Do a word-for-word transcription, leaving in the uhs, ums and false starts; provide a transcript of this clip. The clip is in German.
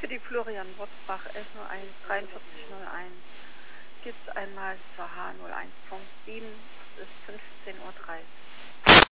die Florian Botzbach S null eins dreiundvierzig null eins. Geht's einmal zur H null eins Punkt sieben, es ist fünfzehn Uhr dreißig.